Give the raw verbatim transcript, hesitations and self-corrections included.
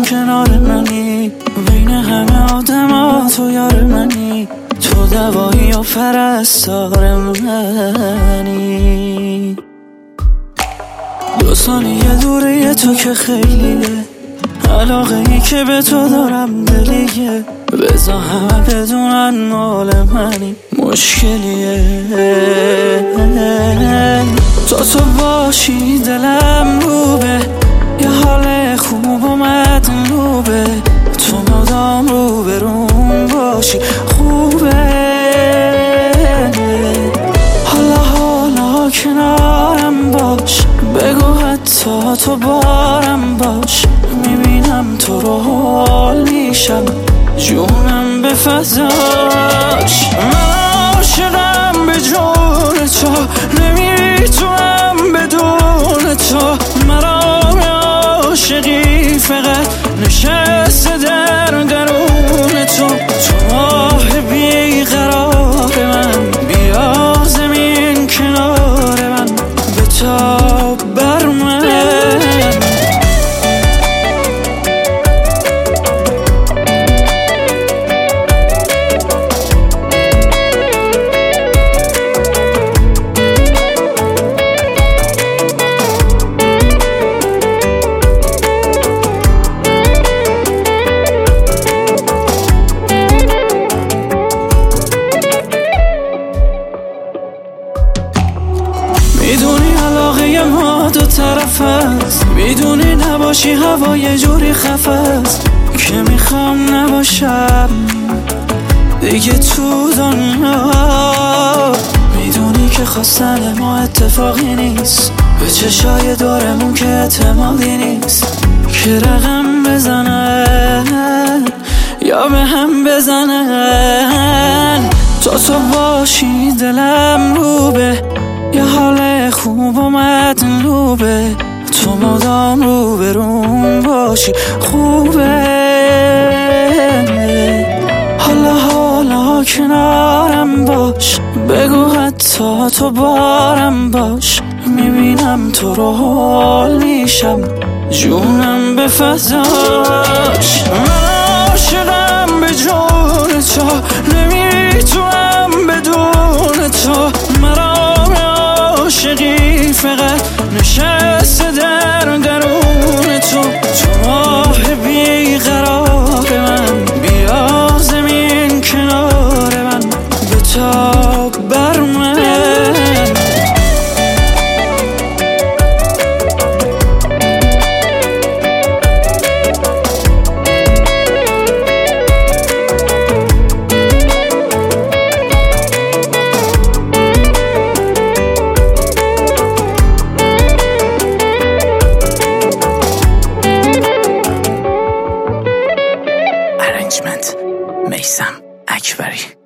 کنار منی، بین همه آدم ها تو یار منی، تو دوایی و پرستار منی. دو ثانیه دوری تو که خیلیه، علاقه ای که به تو دارم دلیه، بذار همه بدونن مال منی، مشکلیه. تا تو باشی دلم روبه، یه حال خوب و مطلوبه، تو مدام رو به روم باشی خوبه. حالا حالا کنارم باش، بگو حتی تو بارم باش، میبینم تو رو حال میشم، جونم به فضاش. من عاشقم به جون تو، نمیتونم بدون تو، مرا عاشقی فقط نشسته در درون تو. تو ماه بیقرار من، بیا زمین کنار من، بتاب بر من. میدونی علاقه ما دو طرف است، میدونی نباشی هوا یه جوری خفه است که میخوام نباشم دیگه تو دنیا. میدونی که خواستن ما اتفاقی نیست، به چشای دارمون که اعتمادی نیست، که رقم بزنن یا به هم بزنن. تا تو باشی دلم روبه، یه حال خوب و مطلوبه، تو مدام رو به روم باشی خوبه. حالا حالا کنارم باش، بگو حتی تو بارم باش، میبینم تو رو حال میشم، جونم به فضاش. من عاشقم به جون تو، نمیتونم بدون تو، مرا عاشقی فقط نشسته در درون تو. تو ماه بیقرار من، بیا زمین کنار من، بتاب بر من. میثم اکبری.